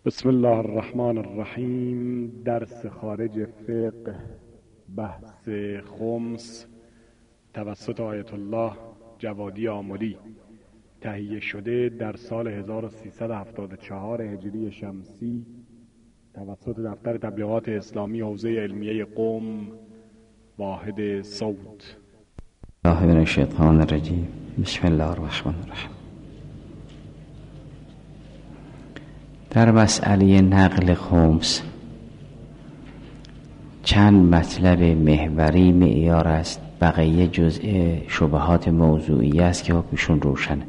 بسم الله الرحمن الرحیم. درس خارج فقه، بحث خمس توسط آیت الله جوادی آملی، تهیه شده در سال 1374 هجری شمسی توسط دفتر تبلیغات اسلامی حوزه علمیه قم، واحد صوت. الله من الشیطان الرجیم. بسم الله الرحمن الرحیم. در مسئله نقل خمس چند مطلب محوری معیار است، بقیه جزء شبهات موضوعی است که حکمشون روشنه.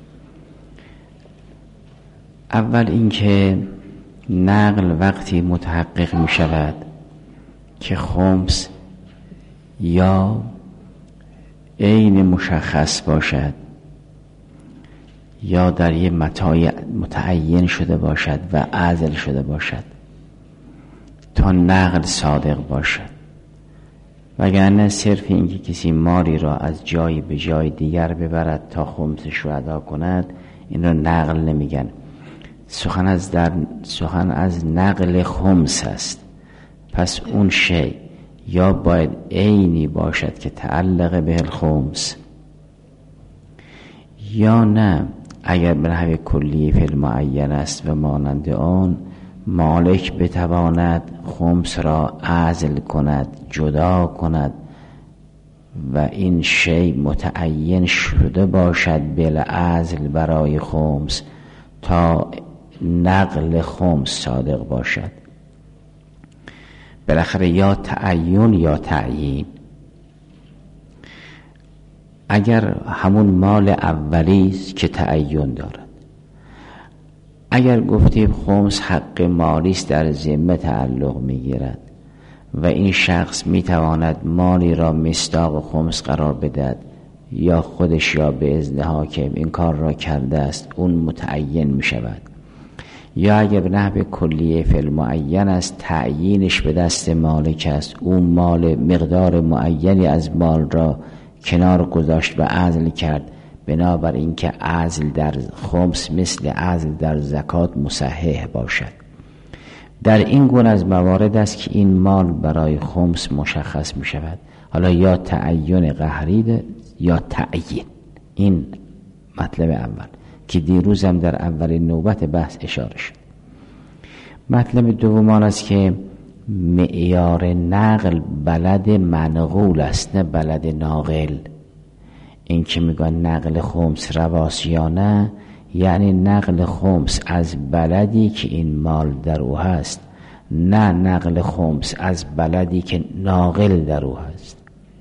اول اینکه نقل وقتی متحقق می شود که خمس یا عین مشخص باشد یا در یه متاع متعین شده باشد و عزل شده باشد تا نقل صادق باشد، وگرنه صرف اینکه کسی مالی را از جایی به جای دیگر ببرد تا خمسش رو ادا کند، این را نقل نمیگن. سخن از نقل خمس است. پس اون شی یا باید عینی باشد که تعلق به الخمس، یا نه اگر به نحو کلی فی المعین است و مانند آن، مالک بتواند خمس را عزل کند، جدا کند و این شی متعین شده باشد بالعزل برای خمس تا نقل خمس صادق باشد. بالاخره یا تعین یا تعیین. اگر همون مال اولی است که تعین دارد، اگر گفتیم خمس حق مالی است در ذمه تعلق میگیرد و این شخص میتواند مالی را مصداق خمس قرار بدهد یا خودش یا به اذن حاکم این کار را کرده است، اون متعین میشود. یا اگر به نحو کلیه فی المعین است، تعیینش به دست مالک است، اون مال مقدار معینی از مال را کنار گذاشت و عزل کرد، بنابر اینکه عزل در خمس مثل عزل در زکات مصحح باشد. در این گونه از موارد است که این مال برای خمس مشخص می شود. حالا یا تعین قهری یا تعیین. این مطلب اول که دیروز هم در اولین نوبت بحث اشاره شد. مطلب دوم آن است که معیار نقل بلد منقول است، نه بلد ناقل. این که میگن نقل خمس رواست یا نه، یعنی نقل خمس از بلدی که این مال در او هست، نه نقل خمس از بلدی که ناقل در او هست.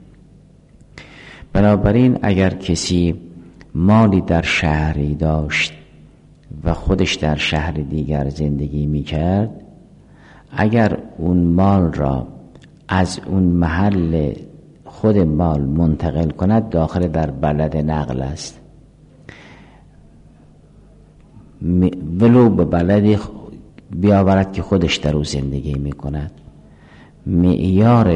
بنابراین اگر کسی مالی در شهری داشت و خودش در شهر دیگر زندگی میکرد، اگر اون مال را از اون محل خود مال منتقل کند، داخل در بلد نقل است، ولو به بلدی بیاورد که خودش در او زندگی میکند. معیار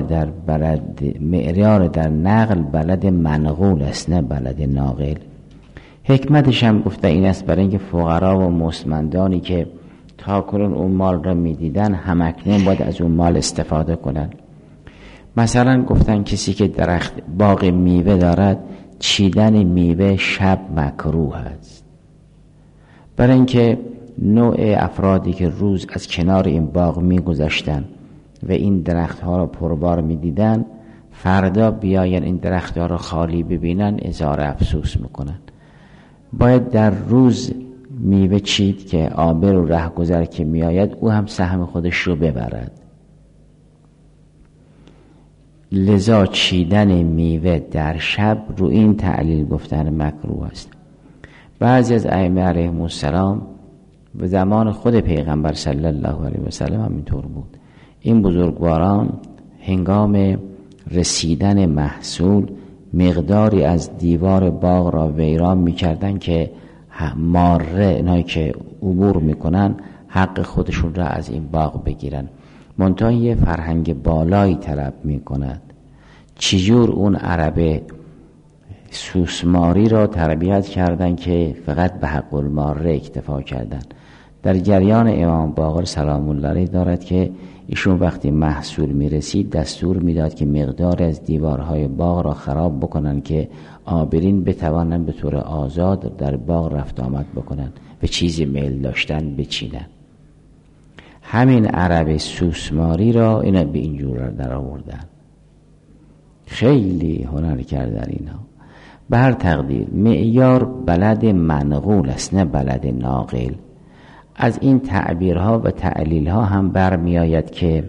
در نقل بلد منقول است، نه بلد ناقل. حکمتش هم گفته این است برای اینکه فقرا و مستمندانی که تا کنون اون مال را میدیدن همکنون باید از اون مال استفاده کنن. مثلا گفتن کسی که درخت باغ میوه دارد، چیدن میوه شب مکروه است، برای اینکه نوع افرادی که روز از کنار این باغ میگذشتن و این درخت ها را پربار میدیدن، فردا بیاین این درخت ها را خالی ببینن اظهار افسوس میکنن. باید در روز میوه چید که عابر و رهگذر که میآید او هم سهم خودش رو ببرد. لذا چیدن میوه در شب رو این تعلیل گفتن مکروه است. بعضی از ائمه علیهم السلام به زمان خود پیغمبر صلی الله علیه و سلم هم اینطور بود. این بزرگواران هنگام رسیدن محصول مقداری از دیوار باغ را ویران می‌کردند که ماره اینایی که عبور میکنن حق خودشون را از این باغ بگیرن. منتها یه فرهنگ بالایی طلب میکند. چجور اون عرب سوسماری را تربیت کردن که فقط به حق الماره اکتفا کردن؟ در جریان امام باقر سلام الله علیه دارد که ایشون وقتی محصول میرسید دستور میداد که مقدار از دیوارهای باغ را خراب بکنن که عابرین بتوانند به طور آزاد در باغ رفت آمد بکنن، به چیزی میل داشتن بچینن. همین عرب سوسماری را اینا به اینجور در آوردن. خیلی هنر کردن اینا. به هر تقدیر معیار بلد منقول است نه بلد ناقل. از این تعبیرها و تعلیلها هم برمی آید که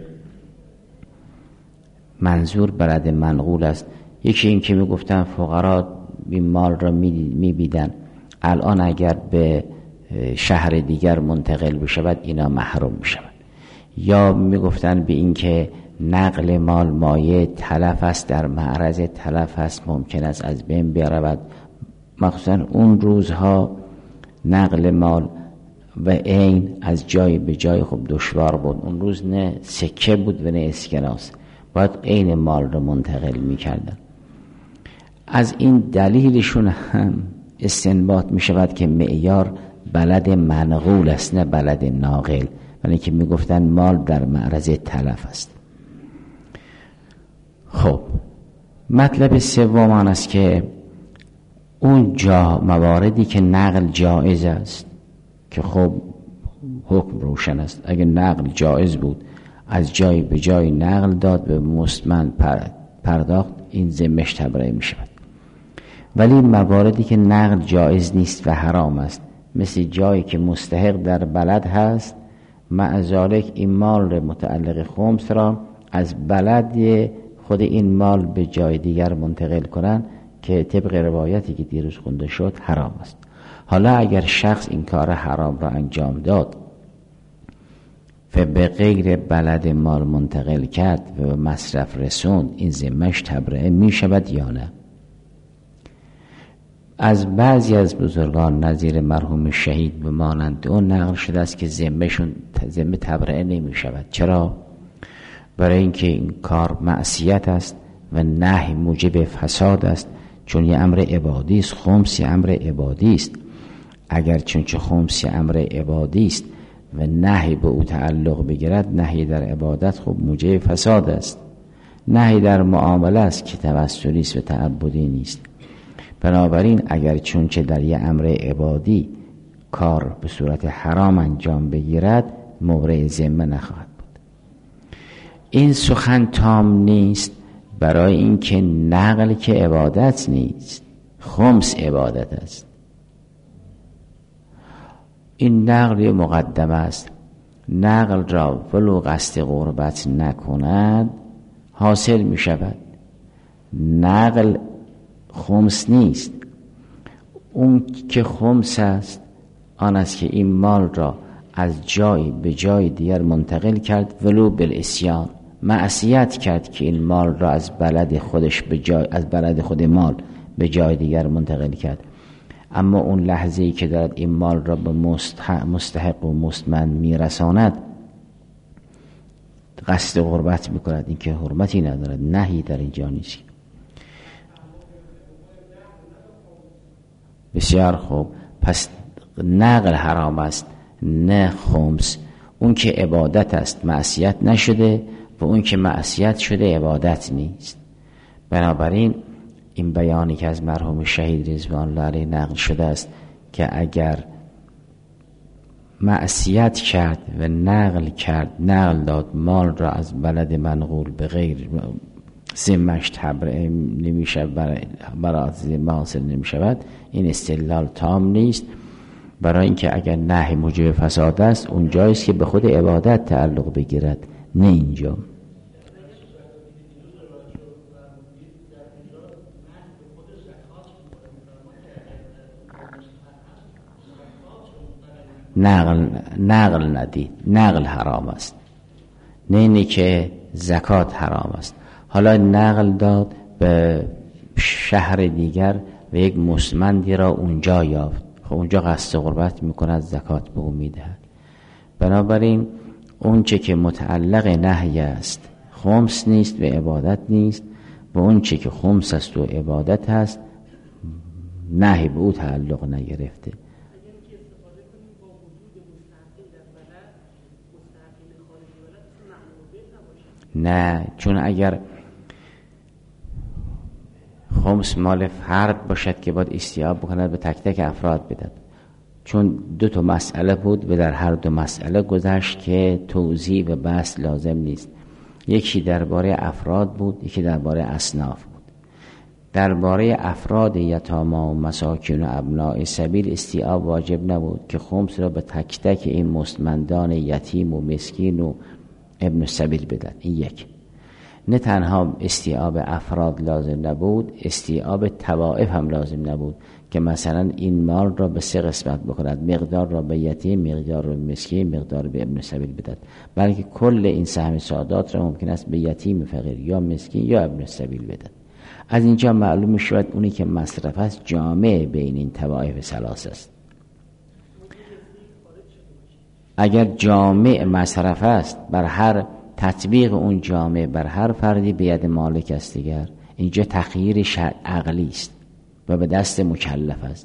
منظور بلد منقول است. یکی این که می گفتن فقرا این مال را می بیدن، الان اگر به شهر دیگر منتقل بشود اینا محروم می شود. یا می گفتن به این که نقل مال مایه تلف است، در معرض تلف است، ممکن است از بین برود. مخصوصا اون روزها نقل مال و عین از جای به جای خب دشوار بود. اون روز نه سکه بود و نه اسکناس، باید عین مال رو منتقل می کردن. از این دلیلشون هم استنباط می شود که معیار بلد منقول است نه بلد ناقل، ولی که می گفتن مال در معرض تلف است. خب مطلب سوم آن است که اون مواردی که نقل جایز است که خب حکم روشن است، اگه نقل جایز بود از جای به جای نقل داد به مستمند پرداخت، این ذمه‌اش تبرئه می شود. ولی مواردی که نقل جایز نیست و حرام است، مثل جایی که مستحق در بلد هست، مع ذالک این مال متعلق خمس را از بلد خود این مال به جای دیگر منتقل کنن که طبق روایتی که دیروز خونده شد حرام است. حالا اگر شخص این کار حرام را انجام داد و به غیر بلد مال منتقل کرد و مصرف رسوند، این ذمه‌اش تبرئه می شود یا نه؟ از بعضی از بزرگان نظیر مرحوم شهید به مانند اون نقل شده است که ذمه تبرئه نمی شود. چرا؟ برای اینکه این کار معصیت است و نهی موجب فساد است، چون یه امر عبادی است. خمس امر عبادی است. اگر چون خمس امر عبادی است و نهی به او تعلق بگیرد، نهی در عبادت خب موجب فساد است. نهی در معامله است که توسلی است و تعبدی نیست. بنابراین اگر چونچه در یه امر عبادی کار به صورت حرام انجام بگیرد، مورع ذمه نخواهد بود. این سخن تام نیست، برای اینکه نقل که عبادت نیست، خمس عبادت است. این نقل مقدم است. نقل را ولو قصد قربت نکند حاصل می شود. نقل خمس نیست. اون که خمس است آن است که این مال را از جای به جای دیگر منتقل کرد، ولو بالعصیان، معصیت کرد که این مال را از بلد خودش به جای، از بلد خود مال به جای دیگر منتقل کرد. اما اون لحظه‌ای که دارد این مال را به مستحق و مستمند میرساند، قصد قربت میکند، این که حرمتی ندارد، نهی در اینجا نیست. بسیار خوب، پس نقل حرام است نه خمس. اون که عبادت است معصیت نشده و اون که معصیت شده عبادت نیست. بنابراین این بیانی که از مرحوم شهید رضوان الله علیه نقل شده است که اگر معصیت کرد و نقل داد مال را از بلد منقول به غیر ذمه‌اش تبرئه نمیشه، برای ذمه حاصل نمیشود، این استدلال تام نیست. برای اینکه اگر نهی موجب فساد است، اونجاییست که به خود عبادت تعلق بگیرد، نه اینجا. نقل ندید، نقل حرام است، نه اینی که زکات حرام است. حالا نقل داد به شهر دیگر و یک مستمندی را اونجا یافت، خب اونجا قصد قربت میکند، زکات به او میدهد. بنابراین اون چه که متعلق نهی است خمس نیست و عبادت نیست، و اون چه که خمس است و عبادت است نهی به او تعلق نگرفته. نه، چون اگر خمس مال فرد باشد که باید استیعاب بکند به تک تک افراد بدهد، چون 2 مسئله بود و در هر 2 مسئله گذشت که توضیح و بحث لازم نیست. یکی درباره افراد بود، یکی درباره اصناف بود. درباره افراد یتاما و مساکین و ابناء سبیل استیعاب واجب نبود که خمس را به تک تک این مستمندان یتیم و مسکین و ابن سبیل بدن. این یک. نه تنها استیعاب افراد لازم نبود، استیعاب طوائف هم لازم نبود که مثلا این مال را به 3 قسمت بکند، مقدار را به یتیم، مقدار را به مسکین، مقدار به ابن سبیل بدهد، بلکه کل این سهم سعادات را ممکن است به یتیم فقیر یا مسکین یا ابن سبیل بدهد. از اینجا معلوم شود اونی که مصرف است جامع بین این طوائف 3 است. اگر جامع مصرف است، بر هر تطبیق اون جامع بر هر فردی به ید مالک است دیگر، اینجا تغییر عقلی است و به دست مکلف است.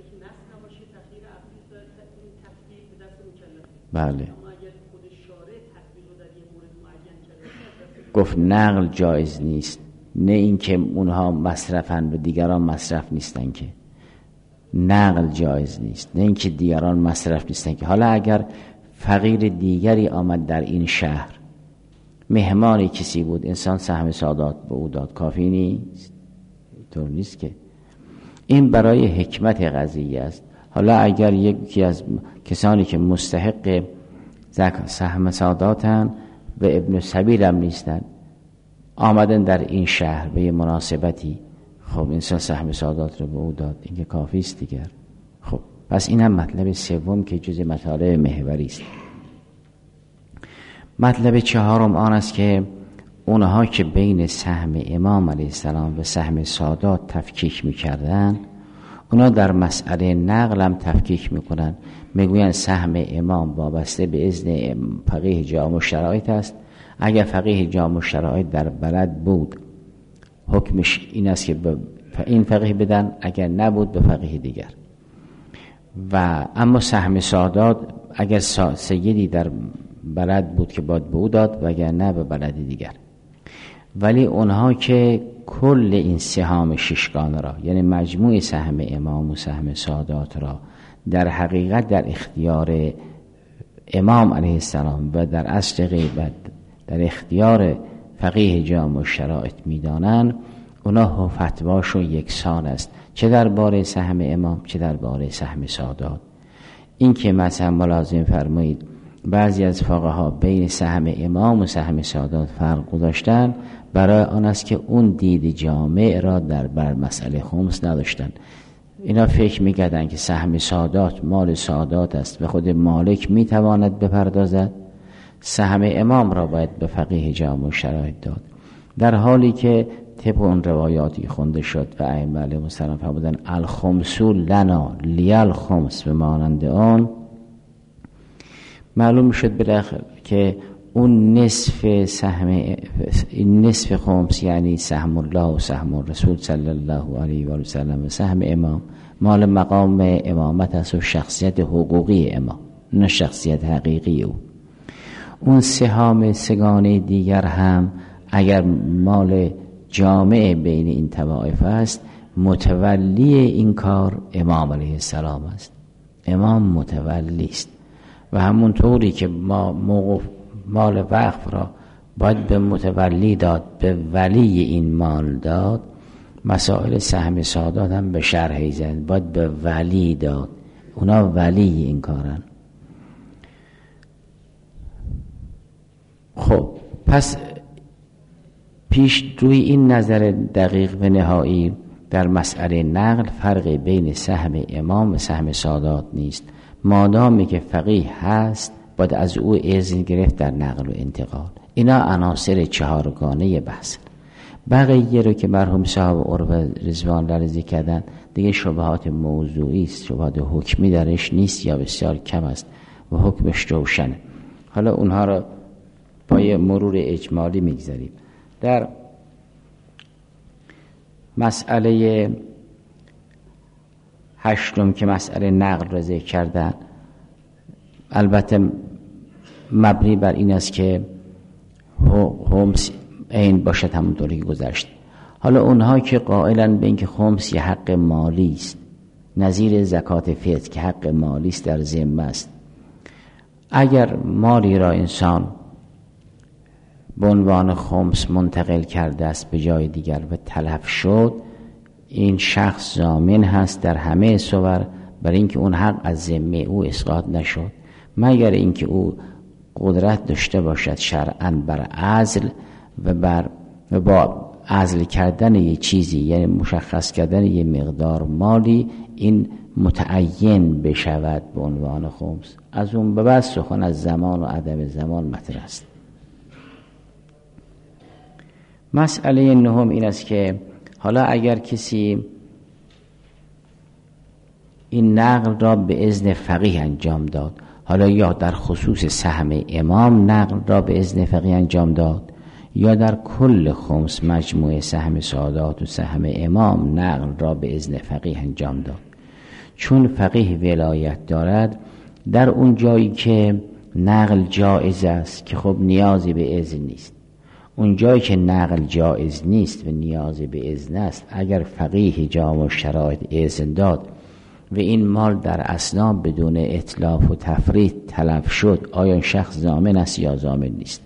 بله. گفت نقل جایز نیست، نه اینکه اونها مصرفن و دیگران مصرف نیستن، که نقل جایز نیست، نه اینکه دیگران مصرف نیستن. که حالا اگر فقیر دیگری آمد در این شهر، مهمانی کسی بود، انسان سهم سعادات به او داد، کافی نیست؟ طور نیست که. این برای حکمت قضیه است. حالا اگر یکی از کسانی که مستحق سهم سعاداتن و ابن سبیل هم نیستن آمدن در این شهر به مناسبتی، خب انسان سهم سعادات رو به او داد، این که کافی است دیگر. خب پس این هم مطلب سوم که جز مطالب محوری است. مطلب 4 آن است که اونها که بین سهم امام علیه السلام و سهم سادات تفکیک میکردن، اونا در مسئله نقل هم تفکیک میکنن. میگوین سهم امام وابسته به اذن فقیه جامع الشرایط است. اگر فقیه جامع الشرایط در بلد بود، حکمش این است که به این فقیه بدن، اگر نبود به فقیه دیگر. و اما سهم سادات اگر سیدی در بلد بود که باید به او داد و اگر نه به بلد دیگر. ولی اونها که کل این سهام 6 را، یعنی مجموع سهم امام و سهم سادات را در حقیقت در اختیار امام علیه السلام و در اصل غیبت در اختیار فقیه جامع الشرایط میدانن، اونها فتواشون یکسان است، چه درباره سهم امام چه درباره سهم سادات. این که مثلا ملازم فرمایید بعضی از فقها بین سهم امام و سهم سادات فرق گذاشتن، برای آن است که اون دید جامع را بر مسئله خمس نداشتن. اینا فکر میکردن که سهم سادات مال سادات است و خود مالک میتواند بپردازد، سهم امام را باید به فقیه جامع الشرایط داد، در حالی که طبق اون روایاتی خونده شد و ائمه علیهم السلام فرمودن الخمس لنا لیل خمس، به مانند آن معلوم شد بالاخره که اون نصف خمس یعنی سهم الله و سهم الرسول صلی الله علیه و سلم و سهم امام مال مقام امامت است و شخصیت حقوقی امام، نه شخصیت حقیقی او. اون سهام سگانه دیگر هم اگر مال جامع بین این طوائف است، متولی این کار امام علیه السلام است. امام متولی است و همون طوری که ما مال وقف را باید به متولی داد، به ولی این مال داد، مسائل سهم سادات هم به شرحی زد باید به ولی داد. اونا ولی این کارن. خب پس پیش روی این نظر دقیق و نهایی در مسئله نقل فرق بین سهم امام و سهم سادات نیست. مادامی که فقیه هست باید از او اذن گرفت در نقل و انتقال. اینا عناصر 4گانه بحث. بقیه رو که مرحوم صاحب عروه رضوان الله ذکر کردن دیگه شبهات موضوعی است، شبهات حکمی درش نیست یا بسیار کم است و حکمش روشنه. حالا اونها رو با یه مرور اجمالی میگذاریم. در مسئله 8 که مسئله نقل را ذکر کردن، البته مبنی بر این است که خمس این باشد همونطوری که گذشت. حالا اونها که قائلن به اینکه خمس یه حق مالی است، نظیر زکات فطر که حق مالی است در ذمه است، اگر مالی را انسان به عنوان خمس منتقل کرده است به جای دیگر و تلف شد، این شخص ضامن هست در همه صور برای اینکه اون حق از ذمه او اسقاط نشد، مگر اینکه او قدرت داشته باشد شرعاً بر عزل و با عزل کردن یه چیزی، یعنی مشخص کردن یه مقدار مالی، این متعین بشود به عنوان خمس. از اون به بعد سخن از زمان و عدم زمان مطرح است. مسئله نهم این است که حالا اگر کسی این نقل را به اذن فقیه انجام داد، حالا یا در خصوص سهم امام نقل را به اذن فقیه انجام داد یا در کل خمس مجموعه سهم سادات و سهم امام نقل را به اذن فقیه انجام داد، چون فقیه ولایت دارد در اون جایی که نقل جایز است که خب نیازی به اذن نیست، اون جایی که نقل جایز نیست و نیازی به اذن است، اگر فقیه جامع شرایط اذن داد و این مال در اثنا بدون اتلاف و تفریط تلف شد، آیا شخص ضامن است یا ضامن نیست؟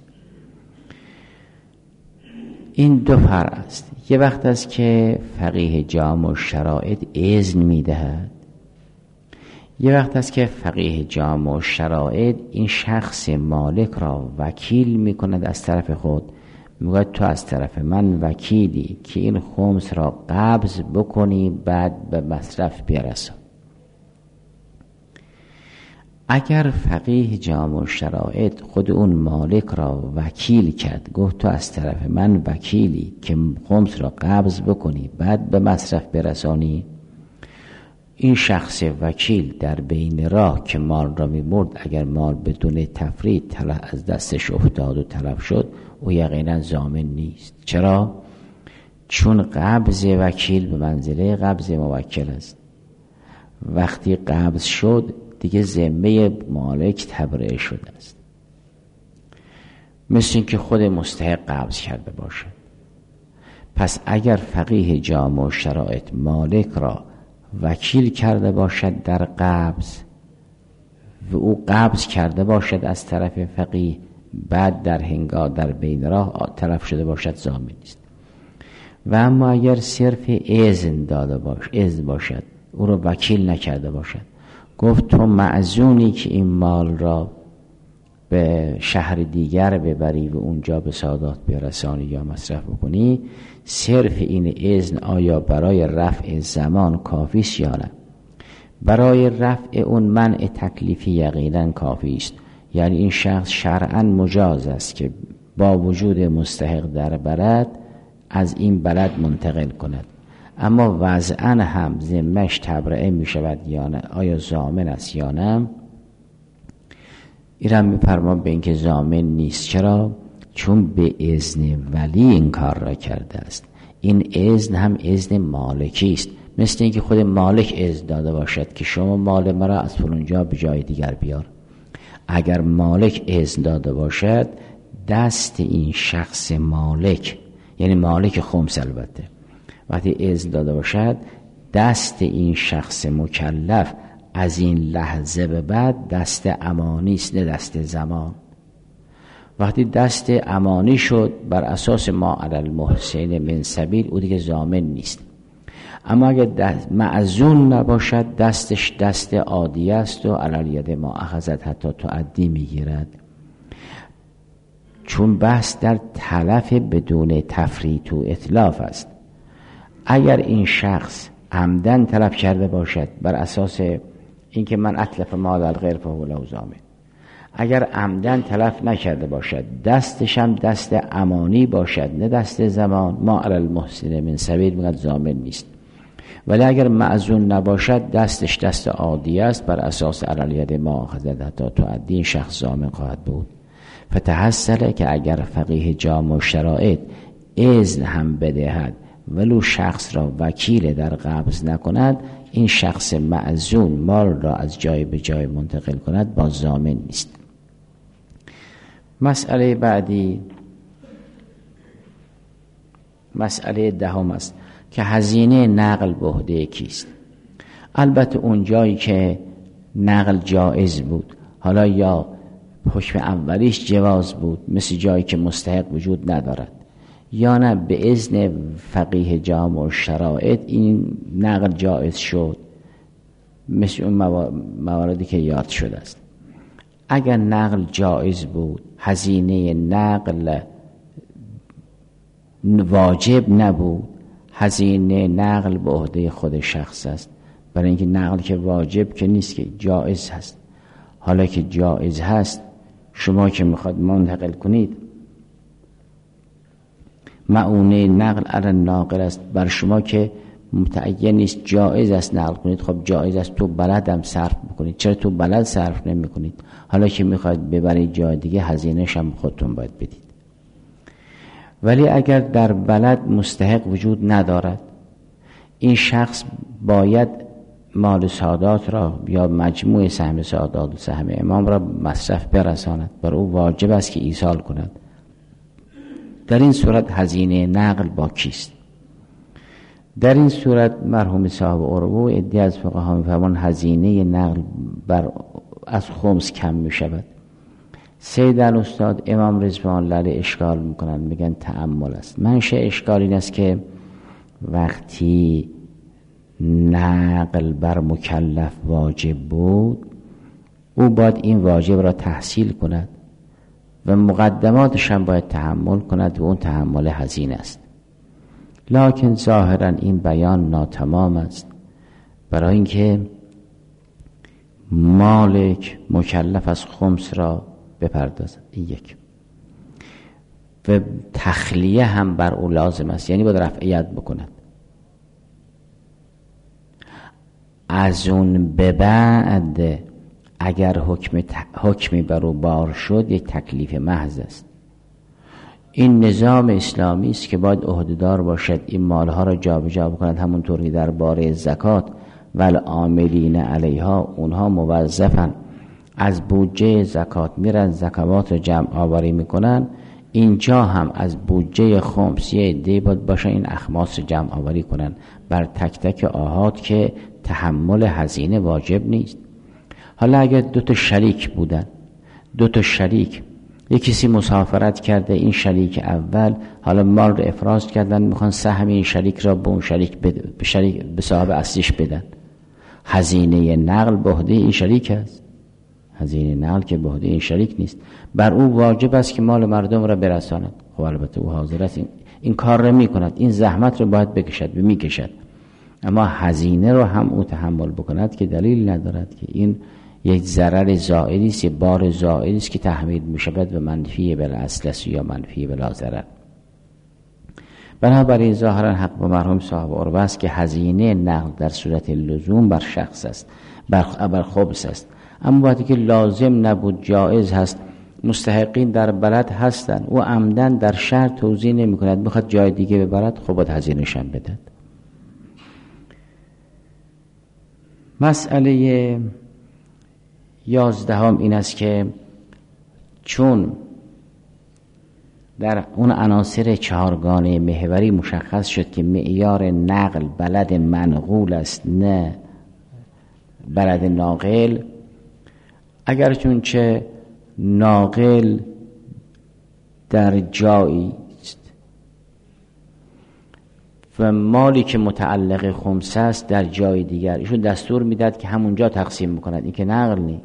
این دو فرع است. یه وقت است که فقیه جامع شرایط اذن میدهد، یه وقت است که فقیه جامع شرایط این شخص مالک را وکیل میکند از طرف خود، میگوید تو از طرف من وکیلی که این خمس را قبض بکنی بعد به مصرف برسان. اگر فقیه جامع شرایط خود اون مالک را وکیل کرد، گفت تو از طرف من وکیلی که خمس را قبض بکنی بعد به مصرف برسانی، این شخص وکیل در بین راه که مال را می‌برد، اگر مال بدون تفریط از دستش افتاد و تلف شد، او یقینا ضامن نیست. چرا؟ چون قبض وکیل به منزله قبض موکل است. وقتی قبض شد دیگه ذمه مالک تبرئه شده است، مثل این که خود مستحق قبض کرده باشد. پس اگر فقیه جامع شرایط مالک را وکیل کرده باشد در قبض و او قبض کرده باشد از طرف فقیه، بعد در بین راه تلف شده باشد، ضامن نیست. و اما اگر صرف اذن داده باشد، او را وکیل نکرده باشد، گفت تو معزونی که این مال را به شهر دیگر ببری و اونجا به سادات برسانی یا مصرف بکنی، صرف این اذن آیا برای رفع زمان کافی است یا نه؟ برای رفع اون منع تکلیفی یقینا کافی است. یعنی این شخص شرعاً مجاز است که با وجود مستحق در بلد از این بلد منتقل کند، اما وضعاً هم ذمه‌اش تبرئه می شود یا نه؟ آیا ضامن است یا نه؟ این را می‌فرماید به اینکه ضامن نیست. چرا؟ چون به اذن ولی این کار را کرده است. این اذن هم اذن مالکی است، مثل اینکه خود مالک اذن داده باشد که شما مال مرا از فلانجا به جای دیگر بیار. اگر مالک اذن داده باشد، دست این شخص مالک، یعنی مالک خمس البته، وقتی اذن داده باشد دست این شخص مکلف از این لحظه به بعد دست امانی است، نه دست زمان. وقتی دست امانی شد بر اساس ما علی المحسن من سبیل، او دیگه ضامن نیست. اما اگر معزون نباشد، دستش دست عادی است و علی ید ما اخذت حتی تعدی میگیرد، چون بحث در تلف بدون تفریط و اتلاف است. اگر این شخص عمدن تلف کرده باشد بر اساس اینکه من اتلف مال الغیر فهو له ضامن، اگر عمدن تلف نکرده باشد، دستش هم دست امانی باشد نه دست زمان، ما علی المحسن من سبیل میگه ضامن نیست. ولی اگر معزون نباشد، دستش دست عادی است، بر اساس علی ید ما اخذت حتی تعدی، این شخص ضامن خواهد بود. فتحصل که اگر فقیه جامع شرایط اذن هم بدهد ولو شخص را وکیل در قبض نکند، این شخص معزون مال را از جای به جای منتقل کند، با ضامن نیست. مسئله بعدی مسئله دهم است که هزینه نقل به عهده کیست. البته اون جایی که نقل جایز بود، حالا یا حکم اولیش جواز بود مثل جایی که مستحق وجود ندارد، یا نه به اذن فقیه جامع و شرائط این نقل جایز شد مثل اون مواردی که یاد شده است. اگر نقل جایز بود، هزینه نقل واجب نبود، هزینه نقل به عهده خود شخص است، برای اینکه نقل که واجب که نیست، که جایز هست. حالا که جایز هست، شما که میخواد منتقل کنید، معونه نقل علی ناقل است، بر شما که متعین نیست، جایز است نقل کنید. خب جایز است تو بلدم صرف بکنید، چرا تو بلد صرف نمی کنید؟ حالا که میخواید ببرید جای دیگه، هزینه‌ش هم خودتون باید بدید. ولی اگر در بلد مستحق وجود ندارد، این شخص باید مال سادات را یا مجموع سهم سادات و سهم امام را مصرف برساند، بر او واجب است که ایصال کند. در این صورت هزینه نقل با کیست؟ در این صورت مرحوم صاحب عروه عده از فقها می‌فرمایند هزینه نقل از خمس کم می‌شود. سید الاستاد امام رضوان الله علیه اشکال میکنن، میگن تأمل است. منشأ اشکال این است که وقتی نقل بر مکلف واجب بود، او باید این واجب را تحصیل کند و مقدماتش هم باید تحمل کند و اون تحمل هزینه است. لکن ظاهرا این بیان ناتمام است، برای اینکه مالک مکلف از خمس را بپردازد. این یک. و تخلیه هم بر او لازم است، یعنی باید رفعیت بکند. از اون به بعد اگر حکمی بر او بار شد، یک تکلیف محض است. این نظام اسلامی است که باید عهده‌دار باشد این مالها را جابجا بکند، همونطور که در باره زکات والعاملین علیها، اونها موظفن از بودجه زکات میرن زکوات رو جمع آوری میکنن. اینجا هم از بودجه خمس یه عده باید باشه این اخماس رو جمع آوری کنن بر تک تک آحاد که تحمل هزینه واجب نیست. حالا اگر دو تا شریک بودن، دو تا شریک، یک کسی مسافرت کرده، این شریک اول حالا مال رو افراز کردن، میخوان سهم این شریک را به اون شریک به صاحب اصلیش بدن، هزینه نقل به عهده این شریک است. هزینه نقل که به عهده این شریک نیست، بر او واجب است که مال مردم را برساند. خب البته او حاضر است این کار را میکند، این زحمت رو باید بکشد و میکشد، اما هزینه رو هم او تحمل بکند که دلیل ندارد که این یک ضرر زائلی است، یک بار زائلی است که تحمیل میشود و منفی بالاصل است یا منفی بلا ضرر. بنابراین ظاهرا حق با مرحوم صاحب عروه است که هزینه نقل در صورت لزوم بر شخص است، بر خبث است. اما وقتی که لازم نبود، جایز هست، مستحقین در بلد هستند، او عمدن در شهر توزیع نمی کند، بخواد جای دیگه ببرد، خب باید هزینه‌ش هم بدهد. مسئله 11 این است که چون در اون عناصر چهارگانه محوری مشخص شد که معیار نقل بلد منقول است نه بلد ناقل، اگر چون چه ناقل در جایی است و مالی که متعلق خمس است در جای دیگر، ایشون دستور میداد که همونجا تقسیم میکند، این که نقل نیست.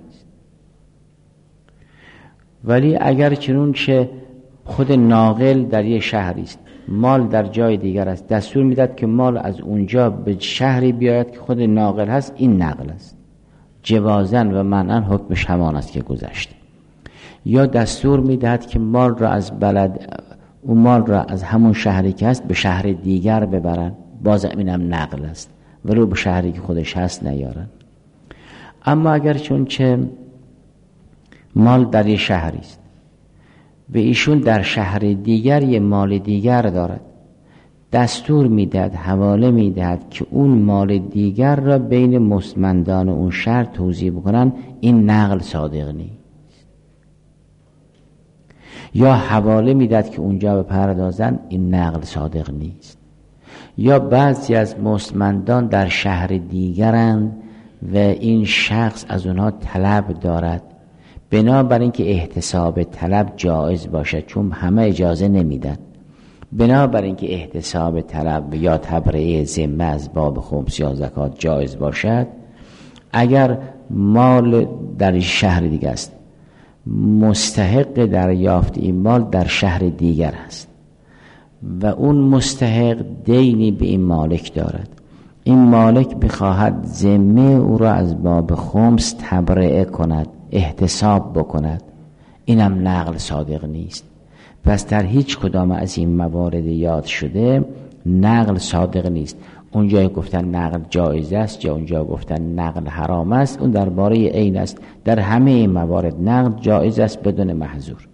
ولی اگر چنون چه خود ناقل در یک شهری است، مال در جای دیگر است، دستور میداد که مال از اونجا به شهری بیاید که خود ناقل هست، این نقل است. جوازن و منعن حکمش همان است که گذشته. یا دستور میدهد که مال را از بلد، اون مال را از همون شهری که هست به شهر دیگر ببرن، باز اینم نقل است، ولو به شهری که خودش هست نیارن. اما اگر چون چه مال در یک شهری است و ایشون در شهر دیگر یه مال دیگر دارد، دستور میدهد، حواله میدهد که اون مال دیگر را بین مستمندان اون شهر توزیع بکنن، این نقل صادق نیست. یا حواله میداد که اونجا بپردازن، این نقل صادق نیست. یا بعضی از مستمندان در شهر دیگرند و این شخص از اونها طلب دارد، بنابراین اینکه احتساب طلب جایز باشد، چون همه اجازه نمیدن، بنابراین اینکه احتساب طلب یا تبرئه ذمه از باب خمس یا زکات جایز باشد، اگر مال در شهر دیگر است، مستحق دریافت این مال در شهر دیگر است و اون مستحق دینی به این مالک دارد، این مالک بخواهد ذمه او را از باب خمس تبرئه کند، احتساب بکند، اینم نقل صادق نیست. پس در هیچ کدام از این موارد یاد شده نقل صادق نیست. اونجا گفتن نقل جایز است یا اونجا گفتن نقل حرام است، اون درباره عین است. در همه این موارد نقل جایز است بدون محظور.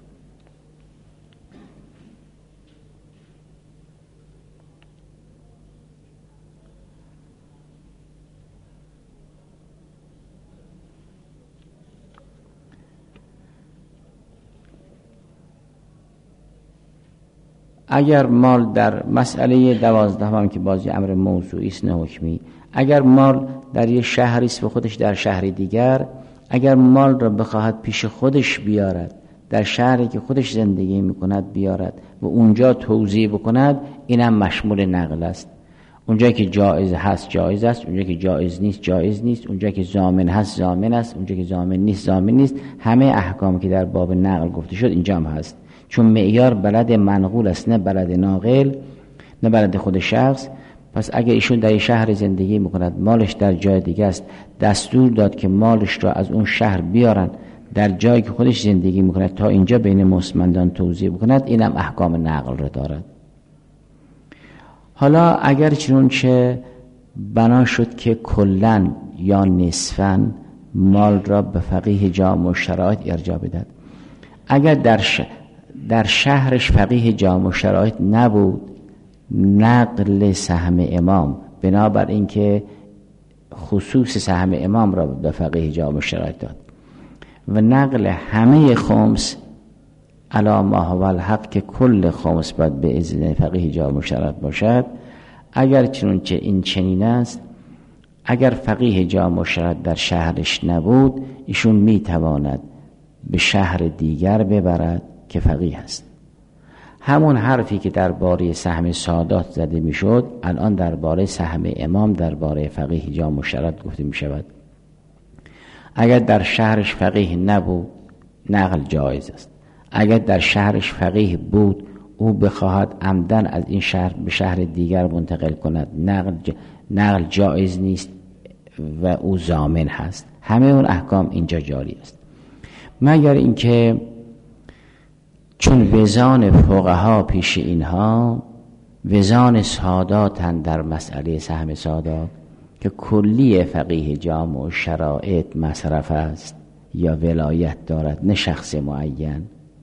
اگر مال در مسئله 12 هم که بازی امر موضوعی است نه حکمی، اگر مال در یک شهری است و خودش در شهر دیگر، اگر مال را بخواهد پیش خودش بیارد، در شهری که خودش زندگی میکند بیارد و اونجا توزیع بکند، اینم مشمول نقل است. اونجا که جایز هست جایز است، اونجا که جایز نیست جایز نیست، اونجا که ضامن هست ضامن است، اونجا که ضامن نیست ضامن نیست. همه احکام که در باب نقل گفته شد اینجا هم هست، چون معیار بلد منقول است، نه بلد ناقل، نه بلد خود شخص. پس اگر ایشون در شهر زندگی میکند، مالش در جای دیگه است، دستور داد که مالش را از اون شهر بیارن در جایی که خودش زندگی میکند تا اینجا بین مستمندان توزیع بکند، اینم احکام نقل را دارد. حالا اگر چنانچه بنا شد که کلن یا نصفاً مال را به فقیه جامع شرایط ارجاع بدهد، اگر در شهرش فقیه جامع شرایط نبود، نقل سهم امام، بنابر اینکه خصوص سهم امام را به فقیه جامع شرایط داد و نقل همه خمس علی ما هو الحق که کل خمس باید به اذن فقیه جامع شرایط باشد، اگر چنانچه این چنین است، اگر فقیه جامع شرایط در شهرش نبود، ایشون میتواند به شهر دیگر ببرد که فقیه است. همون حرفی که درباره سهم سادات زده میشد، الان درباره سهم امام درباره فقیه جامع شرایط گفته میشود. اگر در شهرش فقیه نبود، نقل جایز است. اگر در شهرش فقیه بود، او بخواهد عمدن از این شهر به شهر دیگر منتقل کند، نقل جایز نیست و او ضامن هست. همه اون احکام اینجا جاری است، مگر اینکه چون وزان فقها پیش اینها وزان ساداتن در مسئله سهم سادات که کلی فقیه جامع شرایط مصرف است یا ولایت دارد، نه شخص معین.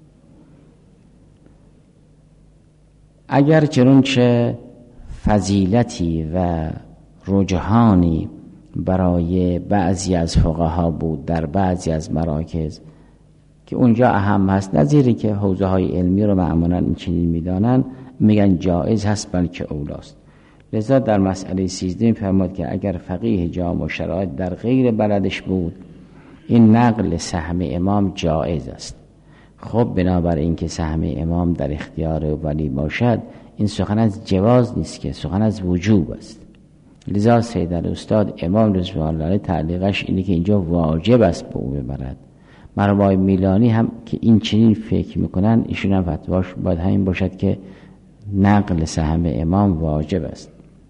اگر چنانچه فضیلتی و رجحانی برای بعضی از فقها بود در بعضی از مراکز که اونجا اهم هست، نظیری که حوزه های علمی رو معمولا این چنین میدانن، میگن جایز هست بلکه اولاست. لذا در مسئله 13 میفرماد که اگر فقیه جامع شرایط در غیر بلدش بود، این نقل سهم امام جایز است. خب بنابر اینکه سهم امام در اختیار ولی باشد، این سخن از جواز نیست که سخن از وجوب است. لذا سید الاستاد امام رضوان الله علیه تعلیقش اینه که اینجا واجب است به او ببرد. مرحوم میلانی هم که این چنین فکر میکنن، ایشون هم فتواش باید همین باشد که نقل سهم امام واجب است.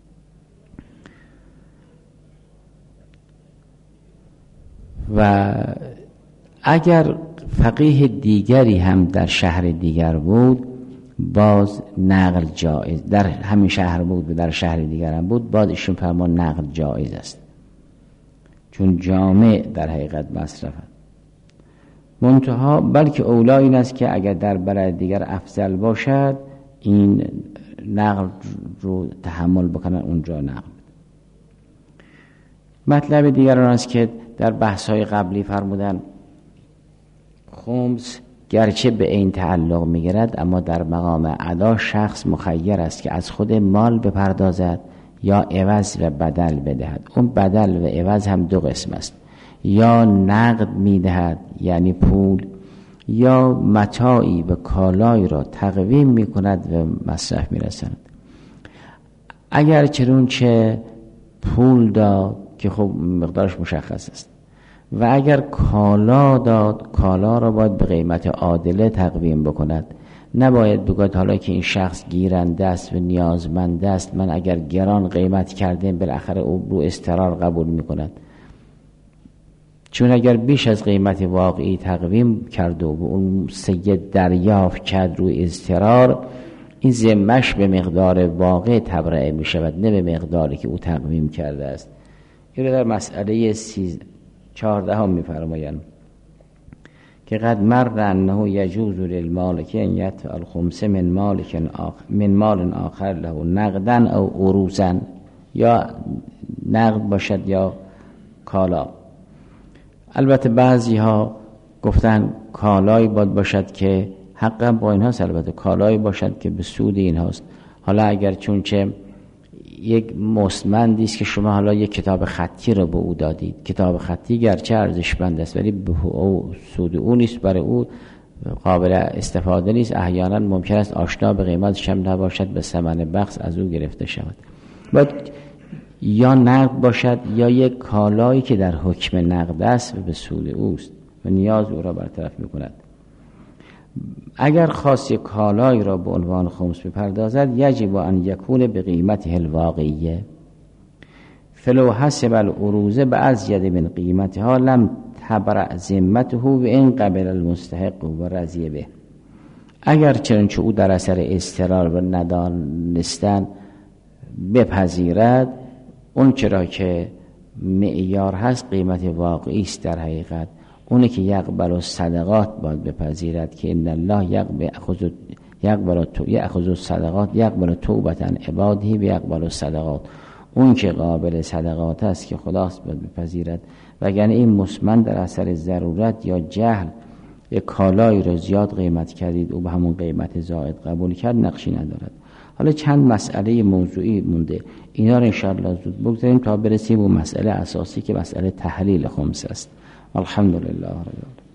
و اگر فقیه دیگری هم در شهر دیگر بود، باز نقل جایز، در همین شهر بود و در شهر دیگر هم بود، باز ایشون فرمان نقل جایز است، چون جامع در حقیقت مصرف است. منتها بلکه اولا این است که اگر در بلد دیگر افضل باشد، این نقل رو تحمل بکنن اونجا نقل. مطلب دیگر آن است که در بحث‌های قبلی فرمودن خمس گرچه به این تعلق میگیرد، اما در مقام ادا شخص مخیر است که از خود مال بپردازد یا عوض و بدل بدهد. اون بدل و عوض هم دو قسم است، یا نقد میدهد یعنی پول، یا متاعی و کالایی را تقویم میکند و مصرف میرساند. اگر چنانچه پول داد که خب مقدارش مشخص است، و اگر کالا داد، کالا را باید به قیمت عادله تقویم بکند. نباید بگوید حالا که این شخص گیرنده است و نیازمند است، من اگر گران قیمت کردم بالاخره او رو استقرار قبول میکند. چون اگر بیش از قیمت واقعی تقویم کرد و اون سید دریافت کرد روی اضطرار، این ذمه‌اش به مقدار واقع تبرئه می شود، نه به مقداری که او تقویم کرده است. این در مسئله 14 می فرمایند که قد مر انه یجوز للمالک ان یدفع الخمس من مال آخر له نقدا او عروضا، یا نقد باشد یا کالا. البته بعضی ها گفتن کالایی باید باشد که حقا با این هاست، البته کالایی باشد که به سود این هاست. حالا اگر چونچه یک مستمندی است که شما حالا یک کتاب خطی رو به او دادید، کتاب خطی گرچه ارزشمند است ولی به سود او نیست، برای او قابل استفاده نیست، احیانا ممکن است آشنا به قیمتش هم نباشد، به ثمن بخس از او گرفته شود. باید یا نقد باشد یا یک کالایی که در حکم نقد است و به سود اوست و نیاز او را برطرف میکند. اگر خواست یک کالایی را به عنوان خمس بپردازد، یجب ان یکون به قیمته الواقعیه فلو حسب العروض بازید من قیمتها لم تبرأ ذمته و ان قبل المستحق و رضی به. اگر چنانچه او در اثر اضطرار و ندانستن بپذیرد، اون چرا که معیار هست قیمت واقعی است، در حقیقت اونه که یقبل الصدقات باید بپذیرد که ان الله یأخذ الصدقات یقبل توبة عباده و یقبل الصدقات. اون که قابل صدقات است که خداست باید بپذیرد، وگرنه این مسمن در اثر ضرورت یا جهل یک کالایی را زیاد قیمت کردید او به همون قیمت زائد قبول کرد، نقشی ندارد. حالا چند مسئله موضوعی مونده، اینا رو انشاءالله زود بگذاریم تا برسیم به مسئله اساسی که مسئله تحلیل خمس است. الحمدلله رب العالمین.